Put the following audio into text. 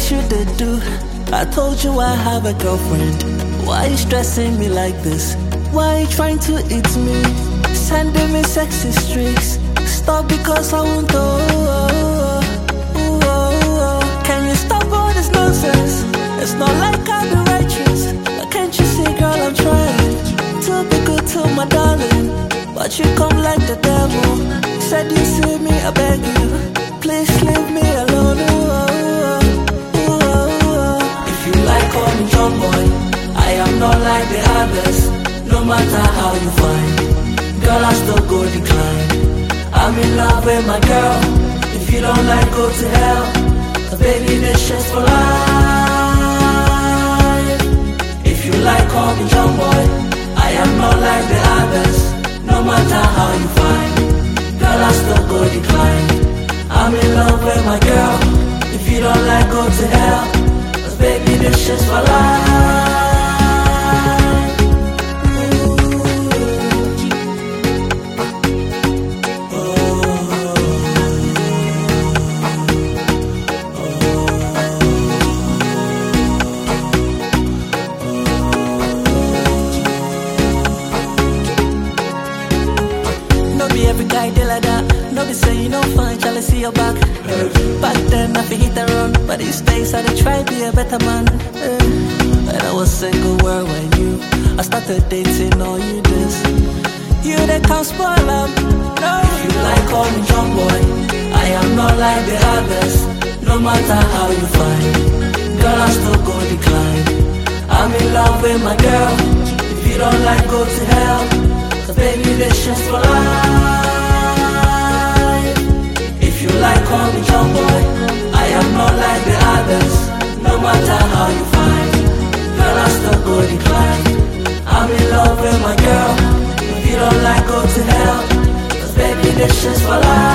things you did do. I told you I have a girlfriend. Why you stressing me like this? Why you trying to eat me? Sending me sexy streaks. Stop because I won't go. Can you stop all this nonsense? It's not like I've been righteous, but can't you see, girl, I'm trying to be good to my darling, but you come like the devil. Said you see me, I beg you, please leave me alone. If you like, call me John Boy. I am not like the others. No matter how you find, girl, I still go decline. I'm in love with my girl. If you don't like, go to hell. 'Cause baby, this shit's for life. If you like, call me John Boy. I am not like the others. No matter how you find, girl, I still go decline. I'm in love with my girl. If you don't like, go to hell. 'Cause baby, this shit's for life. Every guy they like that. No be say you no fine, shall I see your back? Back then I feel hit and run, but these days I dey try be a better man. And I was single where when I started dating all you this. You they can't spoil up. No. If you like, call me John Boy. I am not like the others. No matter how you find, girl, I still go decline. I'm in love with my girl. If you don't like, go to hell. 'Cause baby, this shit's for life. If you like, call me John Boy. I am not like the others. No matter how you find, girl, I still go decline. I'm in love with my girl. If you don't like, go to hell. 'Cause baby, this shit's for life.